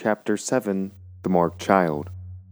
Chapter 7, The Marked Child.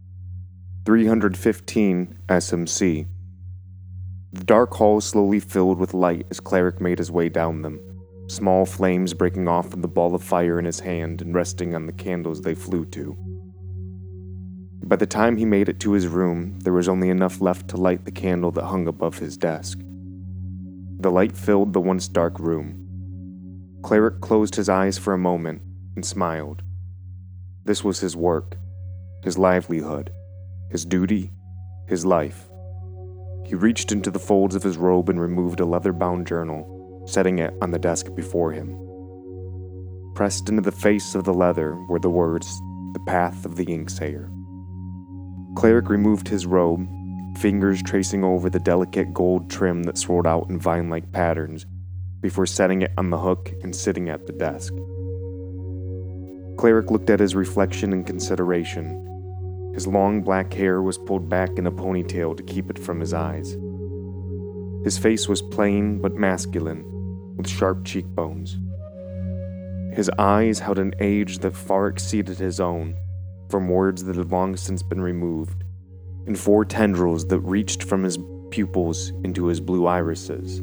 315 SMC. The dark hall slowly filled with light as Cleric made his way down them, small flames breaking off from the ball of fire in his hand and resting on the candles they flew to. By the time he made it to his room, there was only enough left to light the candle that hung above his desk. The light filled the once dark room. Cleric closed his eyes for a moment and smiled. This was his work, his livelihood, his duty, his life. He reached into the folds of his robe and removed a leather-bound journal, setting it on the desk before him. Pressed into the face of the leather were the words, "The Path of the Inksayer." Cleric removed his robe, fingers tracing over the delicate gold trim that swirled out in vine-like patterns, before setting it on the hook and sitting at the desk. Cleric looked at his reflection in consideration. His long black hair was pulled back in a ponytail to keep it from his eyes. His face was plain but masculine, with sharp cheekbones. His eyes held an age that far exceeded his own, from words that had long since been removed, and 4 tendrils that reached from his pupils into his blue irises.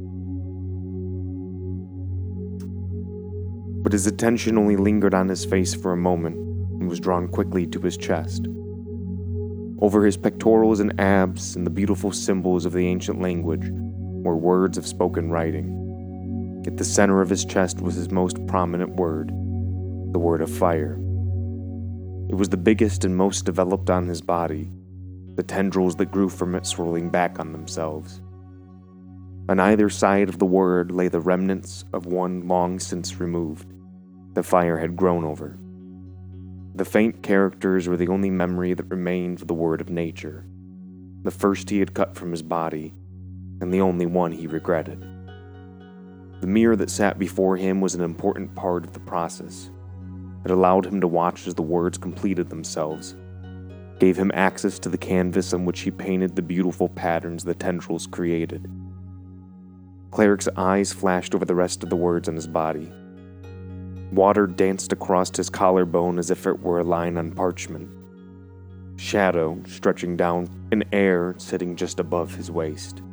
But his attention only lingered on his face for a moment and was drawn quickly to his chest. Over his pectorals and abs and the beautiful symbols of the ancient language were words of spoken writing. At the center of his chest was his most prominent word, the word of fire. It was the biggest and most developed on his body, the tendrils that grew from it swirling back on themselves. On either side of the word lay the remnants of one long since removed, the fire had grown over. The faint characters were the only memory that remained of the word of nature, the first he had cut from his body, and the only one he regretted. The mirror that sat before him was an important part of the process. It allowed him to watch as the words completed themselves, gave him access to the canvas on which he painted the beautiful patterns the tendrils created. Cleric's eyes flashed over the rest of the words on his body. Water danced across his collarbone as if it were a line on parchment. Shadow stretching down, and air sitting just above his waist.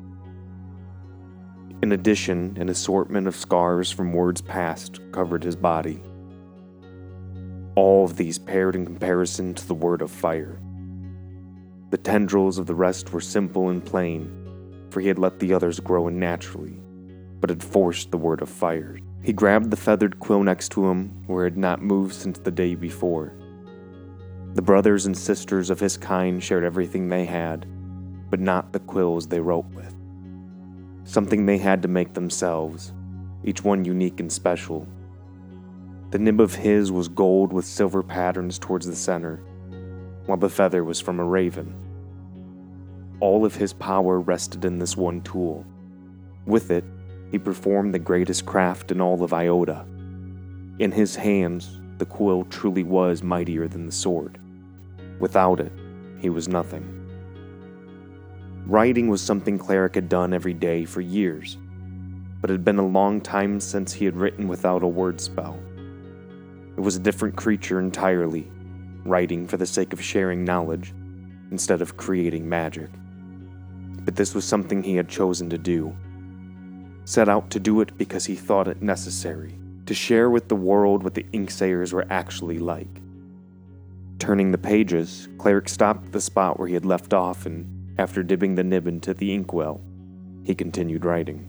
In addition, an assortment of scars from words past covered his body. All of these paired in comparison to the word of fire. The tendrils of the rest were simple and plain, for he had let the others grow in naturally, but had forced the word of fire. He grabbed the feathered quill next to him, where it had not moved since the day before. The brothers and sisters of his kind shared everything they had, but not the quills they wrote with. Something they had to make themselves, each one unique and special. The nib of his was gold with silver patterns towards the center, while the feather was from a raven. All of his power rested in this one tool. With it, he performed the greatest craft in all of Iota. In his hands, the quill truly was mightier than the sword. Without it, he was nothing. Writing was something Cleric had done every day for years, but it had been a long time since he had written without a word spell. It was a different creature entirely, writing for the sake of sharing knowledge, instead of creating magic. But this was something he had chosen to do. Set out to do it because he thought it necessary, to share with the world what the Inksayers were actually like. Turning the pages, Cleric stopped at the spot where he had left off and, after dipping the nib into the inkwell, he continued writing.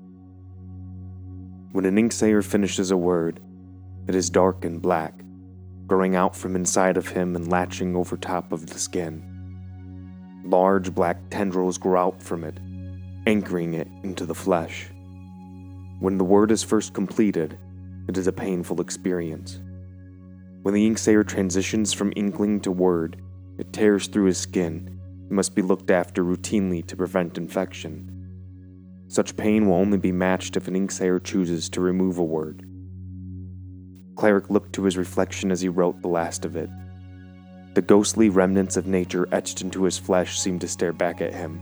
When an Inksayer finishes a word, it is dark and black, growing out from inside of him and latching over top of the skin. Large black tendrils grow out from it, anchoring it into the flesh. When the word is first completed, it is a painful experience. When the Inksayer transitions from inkling to word, it tears through his skin and must be looked after routinely to prevent infection. Such pain will only be matched if an Inksayer chooses to remove a word. Cleric looked to his reflection as he wrote the last of it. The ghostly remnants of nature etched into his flesh seemed to stare back at him.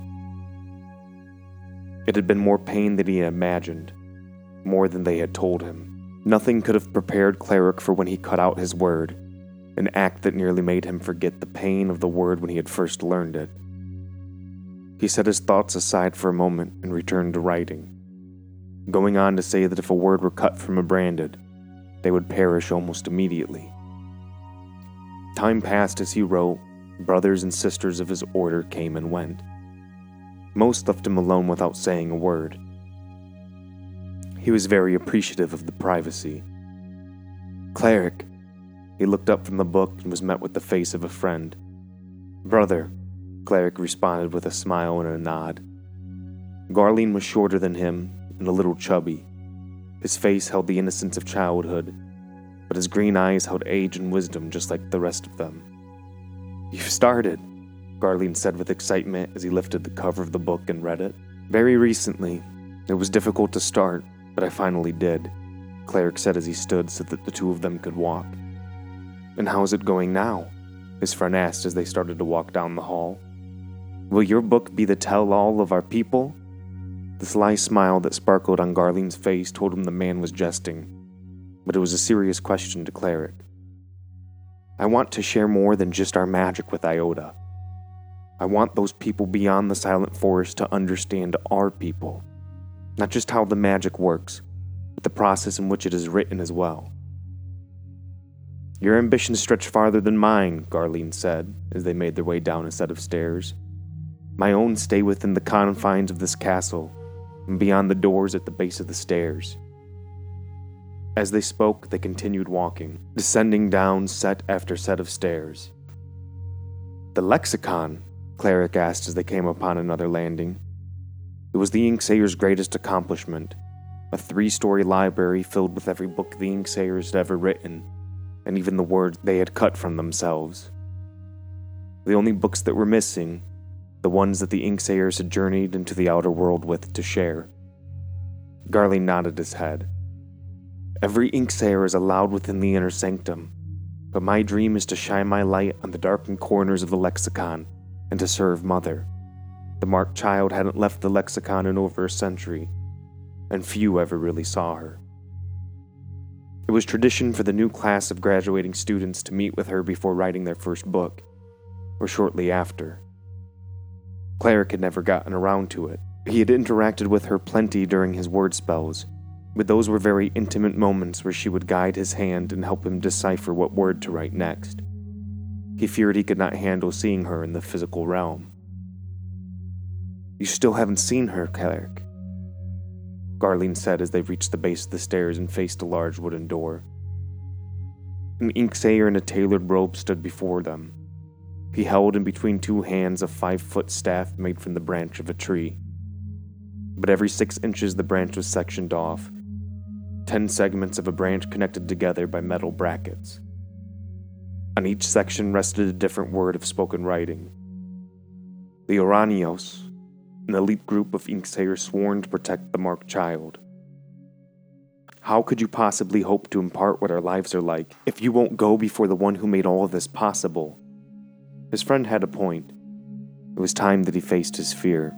It had been more pain than he had imagined, more than they had told him. Nothing could have prepared Cleric for when he cut out his word, an act that nearly made him forget the pain of the word when he had first learned it. He set his thoughts aside for a moment and returned to writing, going on to say that if a word were cut from a branded, they would perish almost immediately. Time passed as he wrote. Brothers and sisters of his order came and went. Most left him alone without saying a word. He was very appreciative of the privacy. "Cleric," he looked up from the book and was met with the face of a friend. "Brother," Cleric responded with a smile and a nod. Garline was shorter than him and a little chubby. His face held the innocence of childhood, but his green eyes held age and wisdom just like the rest of them. "You've started," Garline said with excitement as he lifted the cover of the book and read it. "Very recently. It was difficult to start, but I finally did," Cleric said as he stood so that the two of them could walk. "And how's it going now?" his friend asked as they started to walk down the hall. "Will your book be the tell-all of our people?" The sly smile that sparkled on Garline's face told him the man was jesting, but it was a serious question to Cleric. "I want to share more than just our magic with Iota. I want those people beyond the Silent Forest to understand our people, not just how the magic works, but the process in which it is written as well." "Your ambitions stretch farther than mine," Garline said as they made their way down a set of stairs. "My own stay within the confines of this castle, and beyond the doors at the base of the stairs." As they spoke, they continued walking, descending down set after set of stairs. "The lexicon?" Cleric asked as they came upon another landing. It was the Inksayer's greatest accomplishment, a 3-story library filled with every book the Inksayers had ever written, and even the words they had cut from themselves. The only books that were missing, the ones that the Inksayers had journeyed into the outer world with to share. Garline nodded his head. "Every Inksayer is allowed within the inner sanctum, but my dream is to shine my light on the darkened corners of the lexicon and to serve Mother. The Marked Child hadn't left the lexicon in over a century, and few ever really saw her. It was tradition for the new class of graduating students to meet with her before writing their first book, or shortly after. Cleric had never gotten around to it. He had interacted with her plenty during his word spells, but those were very intimate moments where she would guide his hand and help him decipher what word to write next. He feared he could not handle seeing her in the physical realm. "You still haven't seen her, Cleric," Garline said as they reached the base of the stairs and faced a large wooden door. An Inksayer in a tailored robe stood before them. He held in between two hands a 5-foot staff made from the branch of a tree. But every 6 inches the branch was sectioned off, 10 segments of a branch connected together by metal brackets. On each section rested a different word of spoken writing. The Oranios, an elite group of Inksayers sworn to protect the Marked Child. "How could you possibly hope to impart what our lives are like if you won't go before the one who made all of this possible?" His friend had a point. It was time that he faced his fear.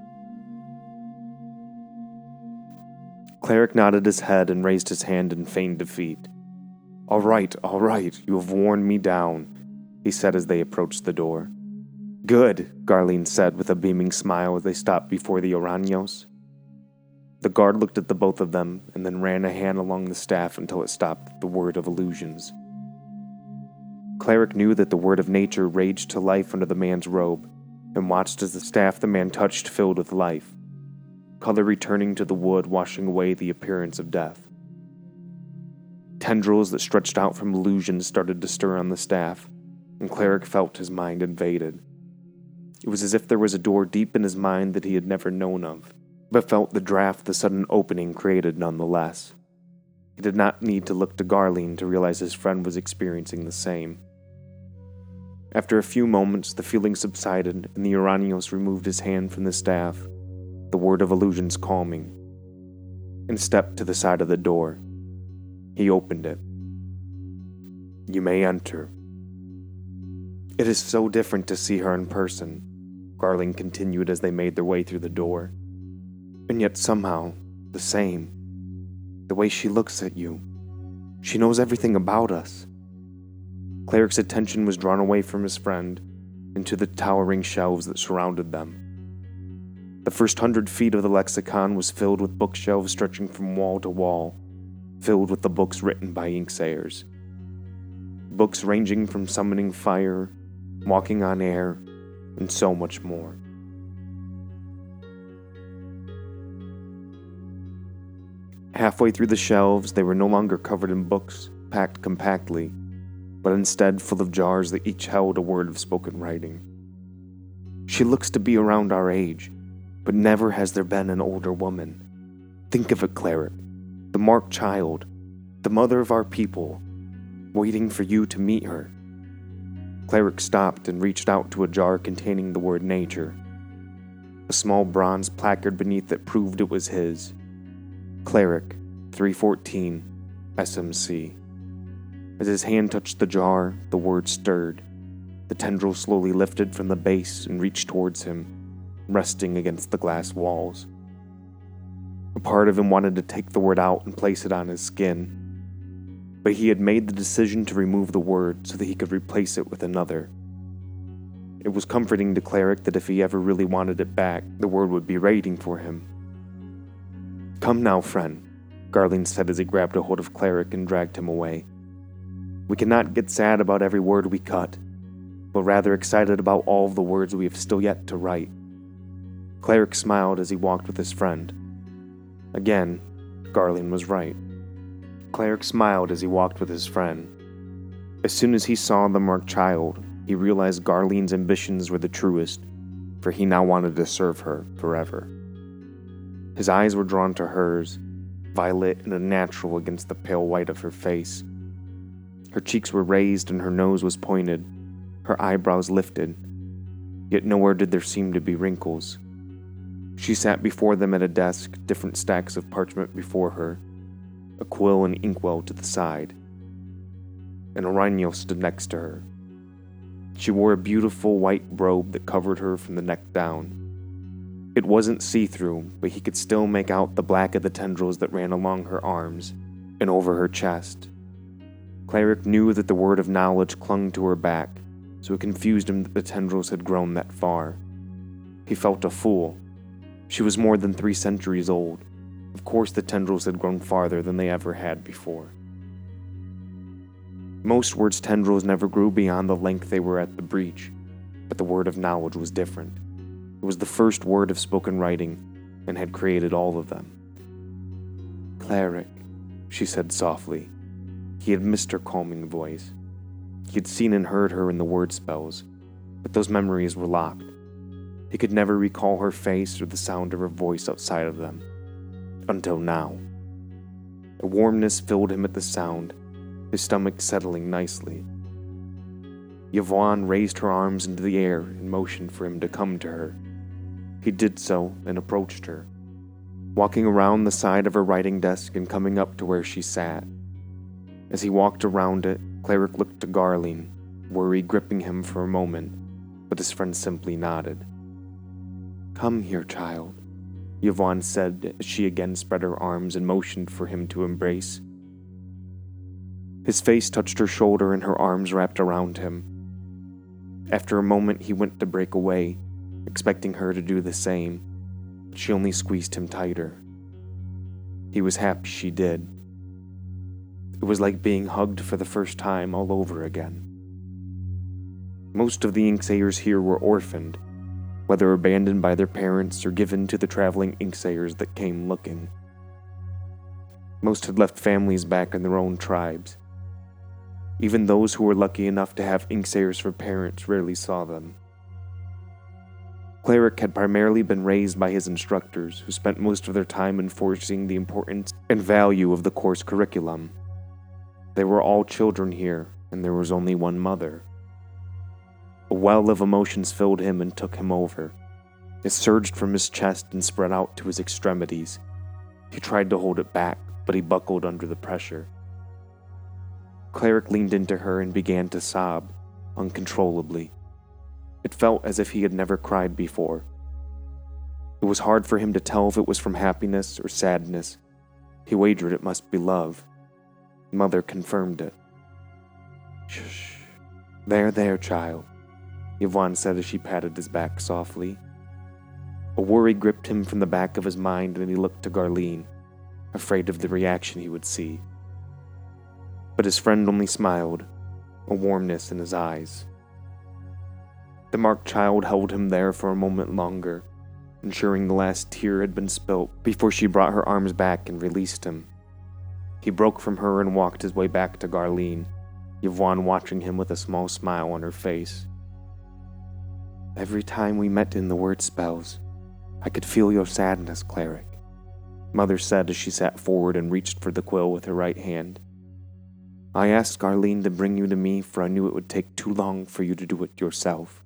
Cleric nodded his head and raised his hand in feigned defeat. All right, you have worn me down," he said as they approached the door. "Good," Garline said with a beaming smile as they stopped before the Oranios. The guard looked at the both of them and then ran a hand along the staff until it stopped at the word of illusions. Cleric knew that the word of nature raged to life under the man's robe and watched as the staff the man touched filled with life, color returning to the wood, washing away the appearance of death. Tendrils that stretched out from illusions started to stir on the staff, and Cleric felt his mind invaded. It was as if there was a door deep in his mind that he had never known of, but felt the draft the sudden opening created nonetheless. He did not need to look to Garline to realize his friend was experiencing the same. After a few moments, the feeling subsided, and the Oranios removed his hand from the staff, the word of illusions calming, and stepped to the side of the door. He opened it. "You may enter." "It is so different to see her in person," Garline continued as they made their way through the door. "And yet somehow, the same. The way she looks at you. She knows everything about us." Cleric's attention was drawn away from his friend into the towering shelves that surrounded them. The first 100 feet of the lexicon was filled with bookshelves stretching from wall to wall, filled with the books written by Inksayers. Books ranging from summoning fire, walking on air, and so much more. Halfway through the shelves, they were no longer covered in books, packed compactly, but instead full of jars that each held a word of spoken writing. She looks to be around our age, but never has there been an older woman. Think of it, Cleric, the marked child, the mother of our people, waiting for you to meet her. Cleric stopped and reached out to a jar containing the word nature. A small bronze placard beneath it proved it was his. Cleric, 314, SMC. As his hand touched the jar, the word stirred. The tendril slowly lifted from the base and reached towards him, resting against the glass walls. A part of him wanted to take the word out and place it on his skin, but he had made the decision to remove the word so that he could replace it with another. It was comforting to Cleric that if he ever really wanted it back, the word would be waiting for him. "Come now, friend," Garling said as he grabbed a hold of Cleric and dragged him away. "We cannot get sad about every word we cut, but rather excited about all of the words we have still yet to write." Cleric smiled as he walked with his friend. Again, Garling was right. Cleric smiled as he walked with his friend. As soon as he saw the marked child, he realized Garling's ambitions were the truest, for he now wanted to serve her forever. His eyes were drawn to hers, violet and unnatural against the pale white of her face. Her cheeks were raised and her nose was pointed, her eyebrows lifted, yet nowhere did there seem to be wrinkles. She sat before them at a desk, different stacks of parchment before her, a quill and inkwell to the side, and Orinio stood next to her. She wore a beautiful white robe that covered her from the neck down. It wasn't see-through, but he could still make out the black of the tendrils that ran along her arms and over her chest. Cleric knew that the word of knowledge clung to her back, so it confused him that the tendrils had grown that far. He felt a fool. She was more than 3 centuries old. Of course the tendrils had grown farther than they ever had before. Most words' tendrils never grew beyond the length they were at the breach, but the word of knowledge was different. It was the first word of spoken writing, and had created all of them. "Cleric," she said softly. He had missed her calming voice. He had seen and heard her in the word spells, but those memories were locked. He could never recall her face or the sound of her voice outside of them. Until now. A warmness filled him at the sound, his stomach settling nicely. Yvonne raised her arms into the air and motioned for him to come to her. He did so and approached her, walking around the side of her writing desk and coming up to where she sat. As he walked around it, Cleric looked to Garling, worry gripping him for a moment, but his friend simply nodded. "Come here, child," Yvonne said as she again spread her arms and motioned for him to embrace. His face touched her shoulder and her arms wrapped around him. After a moment, he went to break away, expecting her to do the same, but she only squeezed him tighter. He was happy she did. It was like being hugged for the first time all over again. Most of the Inksayers here were orphaned, whether abandoned by their parents or given to the traveling Inksayers that came looking. Most had left families back in their own tribes. Even those who were lucky enough to have Inksayers for parents rarely saw them. Cleric had primarily been raised by his instructors, who spent most of their time enforcing the importance and value of the course curriculum. They were all children here, and there was only one mother. A well of emotions filled him and took him over. It surged from his chest and spread out to his extremities. He tried to hold it back, but he buckled under the pressure. Cleric leaned into her and began to sob, uncontrollably. It felt as if he had never cried before. It was hard for him to tell if it was from happiness or sadness. He wagered it must be love. Mother confirmed it. "Shh," There, child," Yvonne said as she patted his back softly. A worry gripped him from the back of his mind, and he looked to Garline, afraid of the reaction he would see. But his friend only smiled, a warmness in his eyes. The marked child held him there for a moment longer, ensuring the last tear had been spilt before she brought her arms back and released him. He broke from her and walked his way back to Garline, Yvonne watching him with a small smile on her face. "Every time we met in the word spells, I could feel your sadness, Cleric," Mother said as she sat forward and reached for the quill with her right hand. "I asked Garline to bring you to me, for I knew it would take too long for you to do it yourself."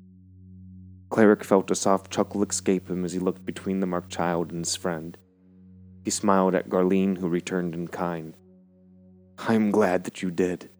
Cleric felt a soft chuckle escape him as he looked between the marked child and his friend. He smiled at Garline, who returned in kind. "I'm glad that you did."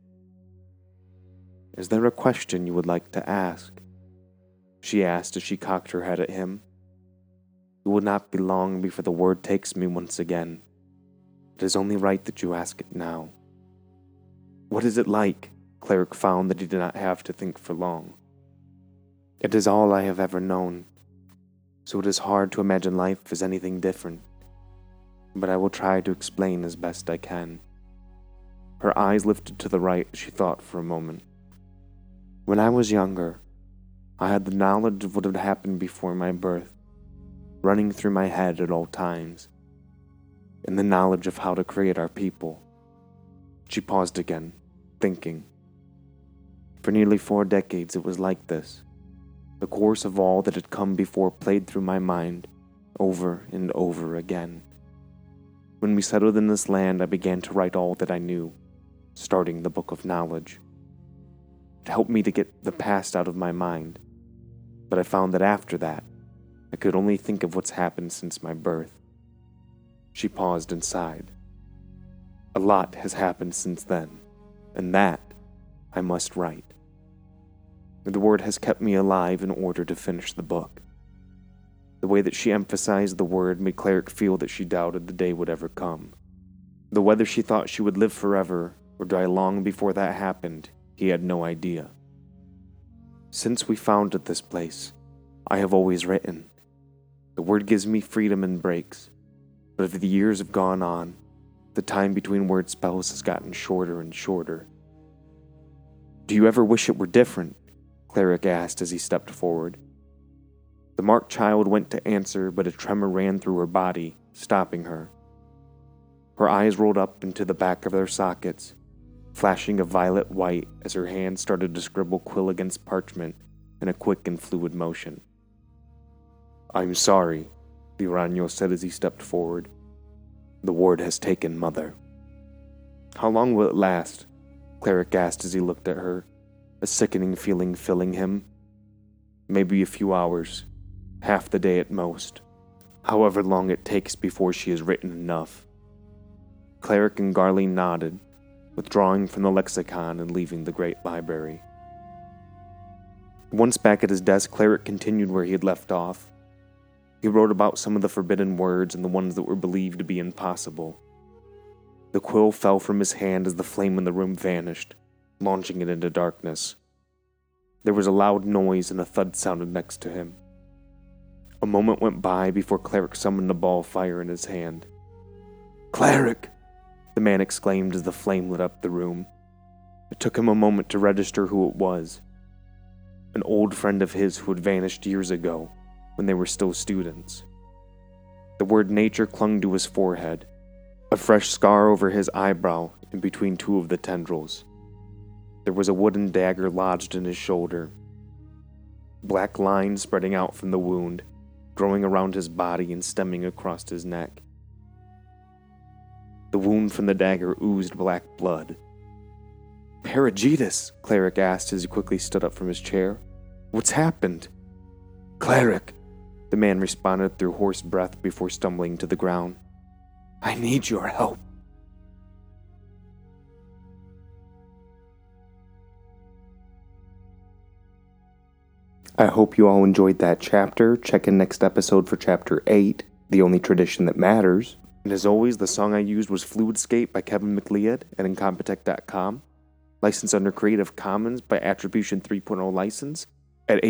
"Is there a question you would like to ask?" she asked as she cocked her head at him. "It will not be long before the word takes me once again. It is only right that you ask it now." "What is it like?" Cleric found that he did not have to think for long. "It is all I have ever known, so it is hard to imagine life as anything different. But I will try to explain as best I can." Her eyes lifted to the right as she thought for a moment. "When I was younger, I had the knowledge of what had happened before my birth, running through my head at all times, and the knowledge of how to create our people." She paused again, thinking. "For nearly 4 decades it was like this. The course of all that had come before played through my mind, over and over again. When we settled in this land, I began to write all that I knew, starting the Book of Knowledge. It helped me to get the past out of my mind, but I found that after that, I could only think of what's happened since my birth." She paused and sighed. "A lot has happened since then, and that I must write. The word has kept me alive in order to finish the book." The way that she emphasized the word made Cleric feel that she doubted the day would ever come. Though whether she thought she would live forever or die long before that happened, he had no idea. "Since we founded this place, I have always written. The word gives me freedom and breaks, but as the years have gone on, the time between word spells has gotten shorter and shorter." "Do you ever wish it were different?" Cleric asked as he stepped forward. The marked child went to answer, but a tremor ran through her body, stopping her. Her eyes rolled up into the back of their sockets, flashing a violet white as her hand started to scribble quill against parchment in a quick and fluid motion. "I'm sorry," the Urano said as he stepped forward. "The ward has taken Mother." "How long will it last?" Cleric asked as he looked at her, a sickening feeling filling him. "Maybe a few hours, half the day at most, however long it takes before she has written enough." Cleric and Garline nodded, withdrawing from the lexicon and leaving the great library. Once back at his desk, Cleric continued where he had left off. He wrote about some of the forbidden words and the ones that were believed to be impossible. The quill fell from his hand as the flame in the room vanished, launching it into darkness. There was a loud noise and a thud sounded next to him. A moment went by before Cleric summoned a ball of fire in his hand. "Cleric!" the man exclaimed as the flame lit up the room. It took him a moment to register who it was. An old friend of his who had vanished years ago, when they were still students. The word nature clung to his forehead, a fresh scar over his eyebrow in between 2 of the tendrils. There was a wooden dagger lodged in his shoulder. Black lines spreading out from the wound, growing around his body and stemming across his neck. The wound from the dagger oozed black blood. "Perigetus," Cleric asked as he quickly stood up from his chair. "What's happened?" "Cleric," the man responded through hoarse breath before stumbling to the ground. "I need your help." I hope you all enjoyed that chapter. Check in next episode for Chapter 8, The Only Tradition That Matters. And as always, the song I used was Fluidscape by Kevin MacLeod at Incompetech.com. licensed under Creative Commons by Attribution 3.0 license at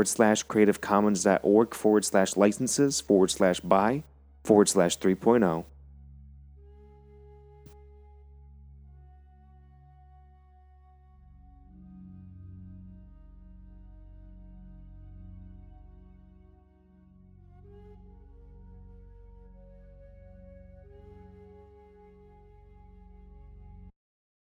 http://creativecommons.org/licenses/by/3.0.